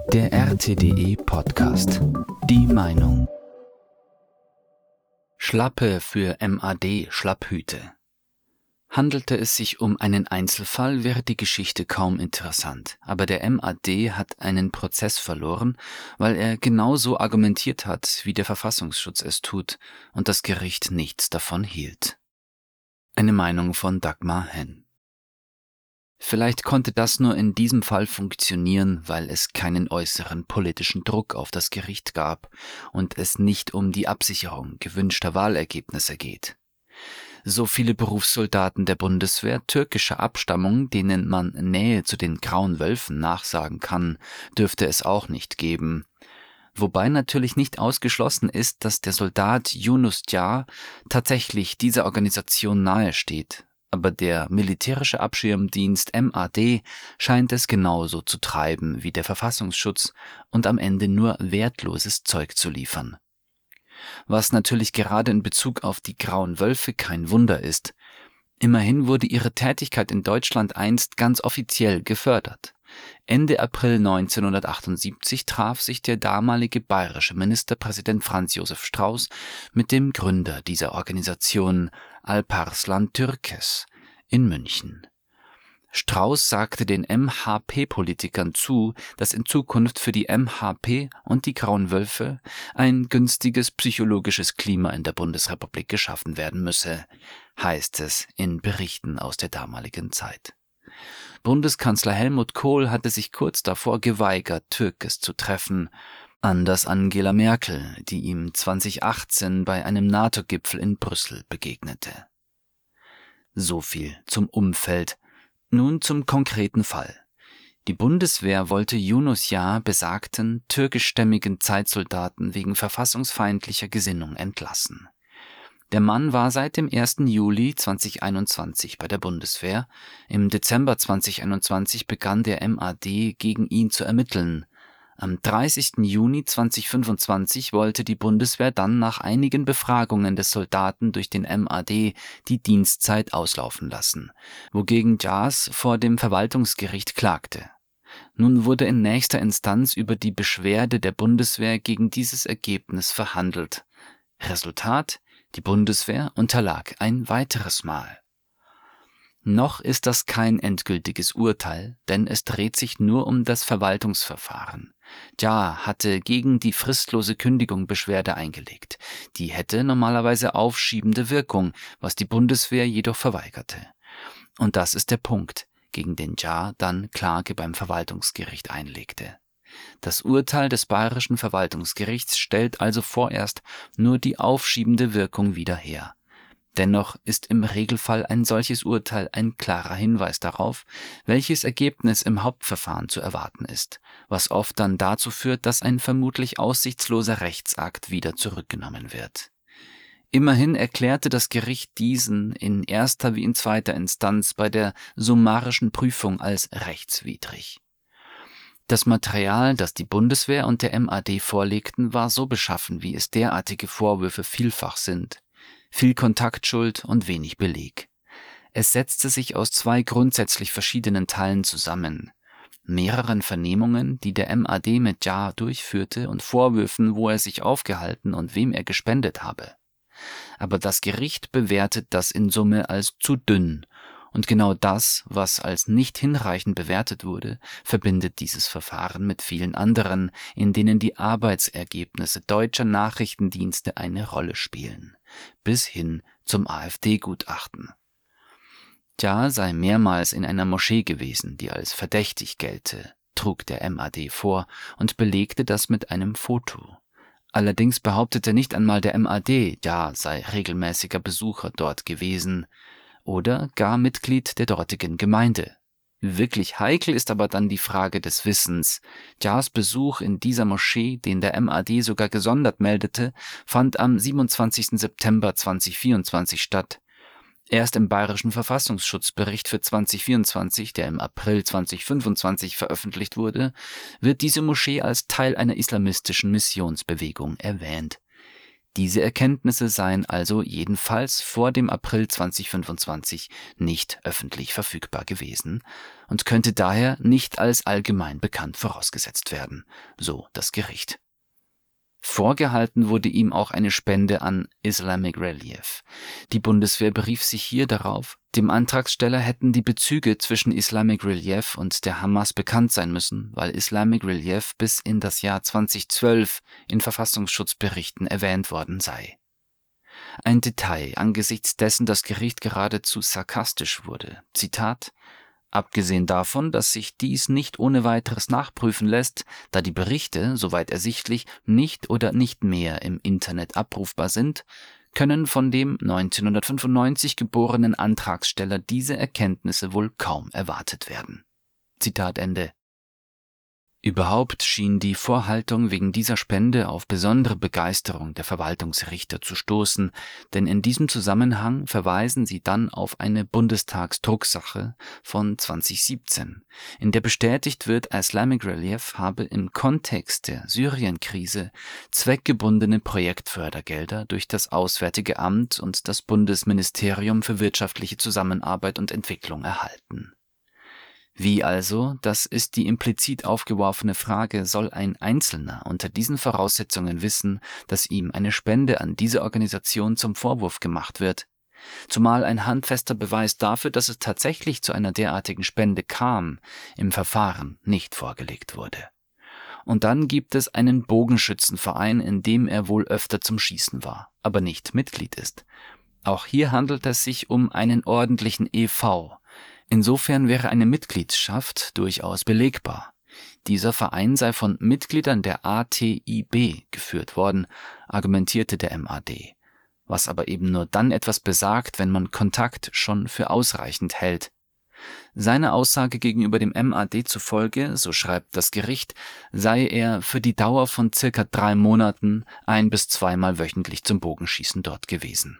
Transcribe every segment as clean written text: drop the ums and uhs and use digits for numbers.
Der RTDE Podcast. Die Meinung. Schlappe für MAD-Schlapphüte. Handelte es sich um einen Einzelfall, wäre die Geschichte kaum interessant. Aber der MAD hat einen Prozess verloren, weil er genauso argumentiert hat, wie der Verfassungsschutz es tut, und das Gericht nichts davon hielt. Eine Meinung von Dagmar Henn. Vielleicht konnte das nur in diesem Fall funktionieren, weil es keinen äußeren politischen Druck auf das Gericht gab und es nicht um die Absicherung gewünschter Wahlergebnisse geht. So viele Berufssoldaten der Bundeswehr türkischer Abstammung, denen man Nähe zu den Grauen Wölfen nachsagen kann, dürfte es auch nicht geben. Wobei natürlich nicht ausgeschlossen ist, dass der Soldat Yunus Car tatsächlich dieser Organisation nahesteht. Aber der militärische Abschirmdienst MAD scheint es genauso zu treiben wie der Verfassungsschutz und am Ende nur wertloses Zeug zu liefern. Was natürlich gerade in Bezug auf die Grauen Wölfe kein Wunder ist. Immerhin wurde ihre Tätigkeit in Deutschland einst ganz offiziell gefördert. Ende April 1978 traf sich der damalige bayerische Ministerpräsident Franz Josef Strauß mit dem Gründer dieser Organisation, Alparslan Türkes, in München. Strauß sagte den MHP-Politikern zu, dass in Zukunft für die MHP und die Grauen Wölfe ein günstiges psychologisches Klima in der Bundesrepublik geschaffen werden müsse, heißt es in Berichten aus der damaligen Zeit. Bundeskanzler Helmut Kohl hatte sich kurz davor geweigert, Türkes zu treffen, anders Angela Merkel, die ihm 2018 bei einem NATO-Gipfel in Brüssel begegnete. So viel zum Umfeld. Nun zum konkreten Fall. Die Bundeswehr wollte Yunus Car besagten türkischstämmigen Zeitsoldaten wegen verfassungsfeindlicher Gesinnung entlassen. Der Mann war seit dem 1. Juli 2021 bei der Bundeswehr. Im Dezember 2021 begann der MAD gegen ihn zu ermitteln. Am 30. Juni 2025 wollte die Bundeswehr dann nach einigen Befragungen des Soldaten durch den MAD die Dienstzeit auslaufen lassen, wogegen Car vor dem Verwaltungsgericht klagte. Nun wurde in nächster Instanz über die Beschwerde der Bundeswehr gegen dieses Ergebnis verhandelt. Resultat: Die Bundeswehr unterlag ein weiteres Mal. Noch ist das kein endgültiges Urteil, denn es dreht sich nur um das Verwaltungsverfahren. Car hatte gegen die fristlose Kündigung Beschwerde eingelegt. Die hätte normalerweise aufschiebende Wirkung, was die Bundeswehr jedoch verweigerte. Und das ist der Punkt, gegen den Car dann Klage beim Verwaltungsgericht einlegte. Das Urteil des Bayerischen Verwaltungsgerichts stellt also vorerst nur die aufschiebende Wirkung wieder her. Dennoch ist im Regelfall ein solches Urteil ein klarer Hinweis darauf, welches Ergebnis im Hauptverfahren zu erwarten ist, was oft dann dazu führt, dass ein vermutlich aussichtsloser Rechtsakt wieder zurückgenommen wird. Immerhin erklärte das Gericht diesen in erster wie in zweiter Instanz bei der summarischen Prüfung als rechtswidrig. Das Material, das die Bundeswehr und der MAD vorlegten, war so beschaffen, wie es derartige Vorwürfe vielfach sind. Viel Kontaktschuld und wenig Beleg. Es setzte sich aus zwei grundsätzlich verschiedenen Teilen zusammen: mehreren Vernehmungen, die der MAD mit Car durchführte, und Vorwürfen, wo er sich aufgehalten und wem er gespendet habe. Aber das Gericht bewertet das in Summe als zu dünn, und genau das, was als nicht hinreichend bewertet wurde, verbindet dieses Verfahren mit vielen anderen, in denen die Arbeitsergebnisse deutscher Nachrichtendienste eine Rolle spielen, bis hin zum AfD-Gutachten. Car sei mehrmals in einer Moschee gewesen, die als verdächtig gelte, trug der MAD vor und belegte das mit einem Foto. Allerdings behauptete nicht einmal der MAD, Car sei regelmäßiger Besucher dort gewesen oder gar Mitglied der dortigen Gemeinde. Wirklich heikel ist aber dann die Frage des Wissens. Cars Besuch in dieser Moschee, den der MAD sogar gesondert meldete, fand am 27. September 2024 statt. Erst im Bayerischen Verfassungsschutzbericht für 2024, der im April 2025 veröffentlicht wurde, wird diese Moschee als Teil einer islamistischen Missionsbewegung erwähnt. Diese Erkenntnisse seien also jedenfalls vor dem April 2025 nicht öffentlich verfügbar gewesen und könnte daher nicht als allgemein bekannt vorausgesetzt werden, so das Gericht. Vorgehalten wurde ihm auch eine Spende an Islamic Relief. Die Bundeswehr berief sich hier darauf, dem Antragsteller hätten die Bezüge zwischen Islamic Relief und der Hamas bekannt sein müssen, weil Islamic Relief bis in das Jahr 2012 in Verfassungsschutzberichten erwähnt worden sei. Ein Detail, angesichts dessen das Gericht geradezu sarkastisch wurde. Zitat: Abgesehen davon, dass sich dies nicht ohne weiteres nachprüfen lässt, da die Berichte, soweit ersichtlich, nicht oder nicht mehr im Internet abrufbar sind, können von dem 1995 geborenen Antragsteller diese Erkenntnisse wohl kaum erwartet werden. Zitat Ende. Überhaupt schien die Vorhaltung wegen dieser Spende auf besondere Begeisterung der Verwaltungsrichter zu stoßen, denn in diesem Zusammenhang verweisen sie dann auf eine Bundestagsdrucksache von 2017, in der bestätigt wird, Islamic Relief habe im Kontext der Syrien-Krise zweckgebundene Projektfördergelder durch das Auswärtige Amt und das Bundesministerium für wirtschaftliche Zusammenarbeit und Entwicklung erhalten. Wie also, das ist die implizit aufgeworfene Frage, soll ein Einzelner unter diesen Voraussetzungen wissen, dass ihm eine Spende an diese Organisation zum Vorwurf gemacht wird? Zumal ein handfester Beweis dafür, dass es tatsächlich zu einer derartigen Spende kam, im Verfahren nicht vorgelegt wurde. Und dann gibt es einen Bogenschützenverein, in dem er wohl öfter zum Schießen war, aber nicht Mitglied ist. Auch hier handelt es sich um einen ordentlichen e.V., Insofern wäre eine Mitgliedschaft durchaus belegbar. Dieser Verein sei von Mitgliedern der ATIB geführt worden, argumentierte der MAD, was aber eben nur dann etwas besagt, wenn man Kontakt schon für ausreichend hält. Seiner Aussage gegenüber dem MAD zufolge, so schreibt das Gericht, sei er für die Dauer von circa 3 Monaten 1- bis 2-mal wöchentlich zum Bogenschießen dort gewesen.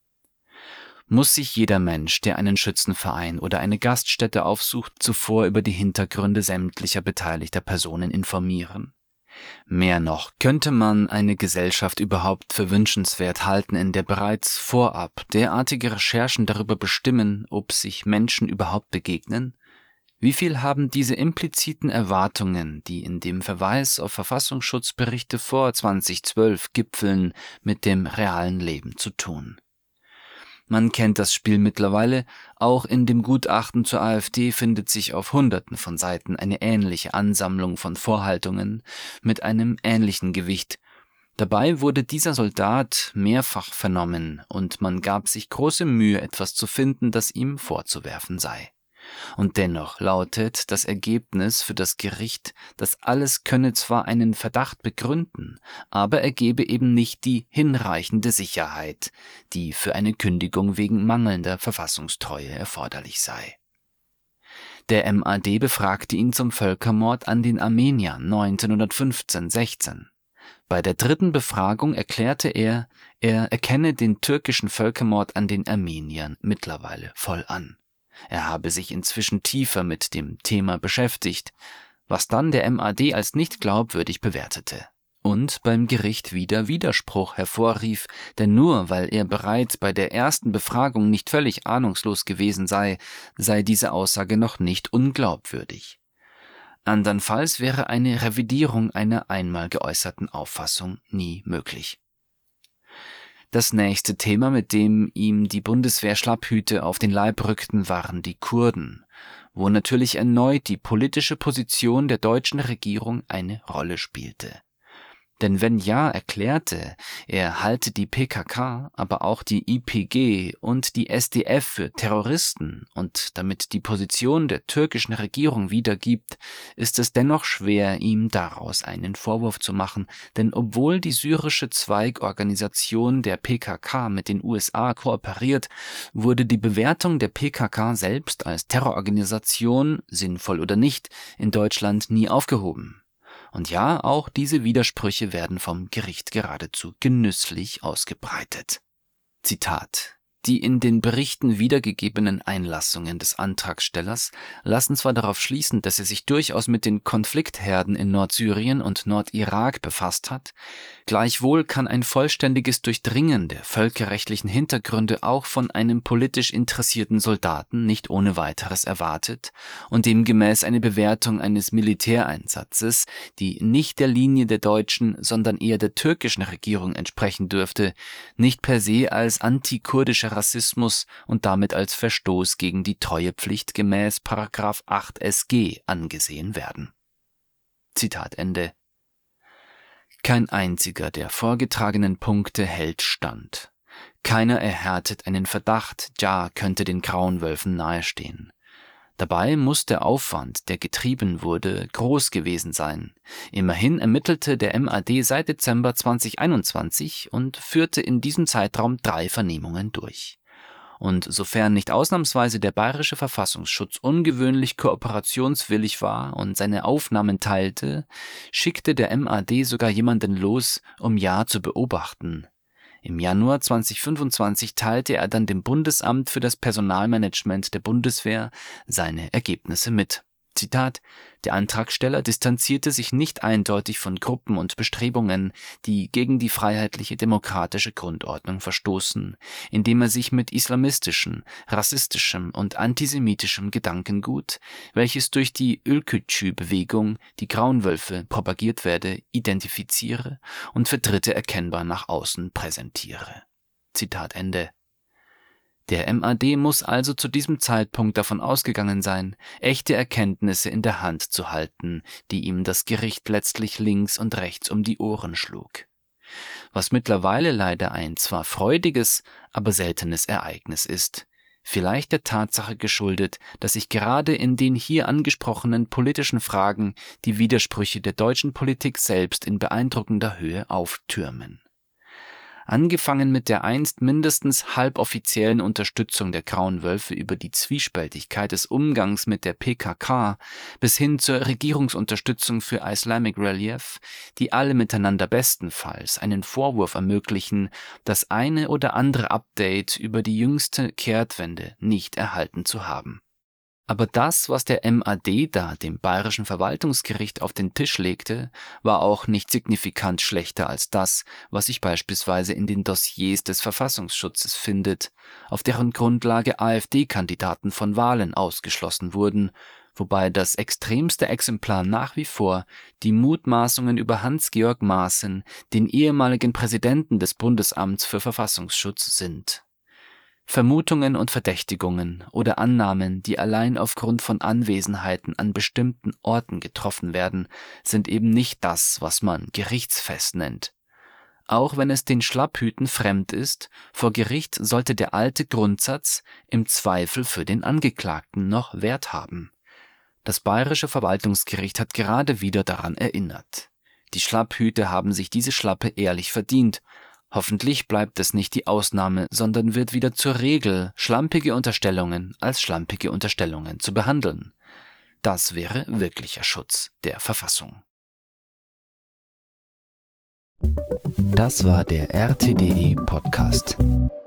Muss sich jeder Mensch, der einen Schützenverein oder eine Gaststätte aufsucht, zuvor über die Hintergründe sämtlicher beteiligter Personen informieren? Mehr noch, könnte man eine Gesellschaft überhaupt für wünschenswert halten, in der bereits vorab derartige Recherchen darüber bestimmen, ob sich Menschen überhaupt begegnen? Wie viel haben diese impliziten Erwartungen, die in dem Verweis auf Verfassungsschutzberichte vor 2012 gipfeln, mit dem realen Leben zu tun? Man kennt das Spiel mittlerweile, auch in dem Gutachten zur AfD findet sich auf Hunderten von Seiten eine ähnliche Ansammlung von Vorhaltungen mit einem ähnlichen Gewicht. Dabei wurde dieser Soldat mehrfach vernommen und man gab sich große Mühe, etwas zu finden, das ihm vorzuwerfen sei. Und dennoch lautet das Ergebnis für das Gericht, das alles könne zwar einen Verdacht begründen, aber er gebe eben nicht die hinreichende Sicherheit, die für eine Kündigung wegen mangelnder Verfassungstreue erforderlich sei. Der MAD befragte ihn zum Völkermord an den Armeniern 1915/16. Bei der 3. Befragung erklärte er erkenne den türkischen Völkermord an den Armeniern mittlerweile voll an. Er habe sich inzwischen tiefer mit dem Thema beschäftigt, was dann der MAD als nicht glaubwürdig bewertete und beim Gericht wieder Widerspruch hervorrief, denn nur weil er bereits bei der ersten Befragung nicht völlig ahnungslos gewesen sei diese Aussage noch nicht unglaubwürdig. Andernfalls wäre eine Revidierung einer einmal geäußerten Auffassung nie möglich. Das nächste Thema, mit dem ihm die Bundeswehr Schlapphüte auf den Leib rückten, waren die Kurden, wo natürlich erneut die politische Position der deutschen Regierung eine Rolle spielte. Denn wenn Ja erklärte, er halte die PKK, aber auch die YPG und die SDF für Terroristen und damit die Position der türkischen Regierung wiedergibt, ist es dennoch schwer, ihm daraus einen Vorwurf zu machen, denn obwohl die syrische Zweigorganisation der PKK mit den USA kooperiert, wurde die Bewertung der PKK selbst als Terrororganisation, sinnvoll oder nicht, in Deutschland nie aufgehoben. Und ja, auch diese Widersprüche werden vom Gericht geradezu genüsslich ausgebreitet. Zitat: Die in den Berichten wiedergegebenen Einlassungen des Antragstellers lassen zwar darauf schließen, dass er sich durchaus mit den Konfliktherden in Nordsyrien und Nordirak befasst hat, gleichwohl kann ein vollständiges Durchdringen der völkerrechtlichen Hintergründe auch von einem politisch interessierten Soldaten nicht ohne weiteres erwartet und demgemäß eine Bewertung eines Militäreinsatzes, die nicht der Linie der deutschen, sondern eher der türkischen Regierung entsprechen dürfte, nicht per se als antikurdischer Rassismus und damit als Verstoß gegen die Treuepflicht gemäß § 8 SG angesehen werden. Zitat Ende. Kein einziger der vorgetragenen Punkte hält stand. Keiner erhärtet einen Verdacht, Ja könnte den Grauen Wölfen nahestehen. Dabei muss der Aufwand, der getrieben wurde, groß gewesen sein. Immerhin ermittelte der MAD seit Dezember 2021 und führte in diesem Zeitraum 3 Vernehmungen durch. Und sofern nicht ausnahmsweise der Bayerische Verfassungsschutz ungewöhnlich kooperationswillig war und seine Aufnahmen teilte, schickte der MAD sogar jemanden los, um Ja zu beobachten. Im Januar 2025 teilte er dann dem Bundesamt für das Personalmanagement der Bundeswehr seine Ergebnisse mit. Zitat: Der Antragsteller distanzierte sich nicht eindeutig von Gruppen und Bestrebungen, die gegen die freiheitliche demokratische Grundordnung verstoßen, indem er sich mit islamistischem, rassistischem und antisemitischem Gedankengut, welches durch die Ülkücü-Bewegung, die Grauen Wölfe, propagiert werde, identifiziere und für Dritte erkennbar nach außen präsentiere. Zitat Ende. Der MAD muss also zu diesem Zeitpunkt davon ausgegangen sein, echte Erkenntnisse in der Hand zu halten, die ihm das Gericht letztlich links und rechts um die Ohren schlug. Was mittlerweile leider ein zwar freudiges, aber seltenes Ereignis ist. Vielleicht der Tatsache geschuldet, dass sich gerade in den hier angesprochenen politischen Fragen die Widersprüche der deutschen Politik selbst in beeindruckender Höhe auftürmen. Angefangen mit der einst mindestens halboffiziellen Unterstützung der Grauen Wölfe über die Zwiespältigkeit des Umgangs mit der PKK bis hin zur Regierungsunterstützung für Islamic Relief, die alle miteinander bestenfalls einen Vorwurf ermöglichen, das eine oder andere Update über die jüngste Kehrtwende nicht erhalten zu haben. Aber das, was der MAD da dem Bayerischen Verwaltungsgericht auf den Tisch legte, war auch nicht signifikant schlechter als das, was sich beispielsweise in den Dossiers des Verfassungsschutzes findet, auf deren Grundlage AfD-Kandidaten von Wahlen ausgeschlossen wurden, wobei das extremste Exemplar nach wie vor die Mutmaßungen über Hans-Georg Maaßen, den ehemaligen Präsidenten des Bundesamts für Verfassungsschutz, sind. Vermutungen und Verdächtigungen oder Annahmen, die allein aufgrund von Anwesenheiten an bestimmten Orten getroffen werden, sind eben nicht das, was man gerichtsfest nennt. Auch wenn es den Schlapphüten fremd ist, vor Gericht sollte der alte Grundsatz im Zweifel für den Angeklagten noch Wert haben. Das Bayerische Verwaltungsgericht hat gerade wieder daran erinnert. Die Schlapphüte haben sich diese Schlappe ehrlich verdient. Hoffentlich bleibt es nicht die Ausnahme, sondern wird wieder zur Regel, schlampige Unterstellungen als schlampige Unterstellungen zu behandeln. Das wäre wirklicher Schutz der Verfassung. Das war der RTDE Podcast.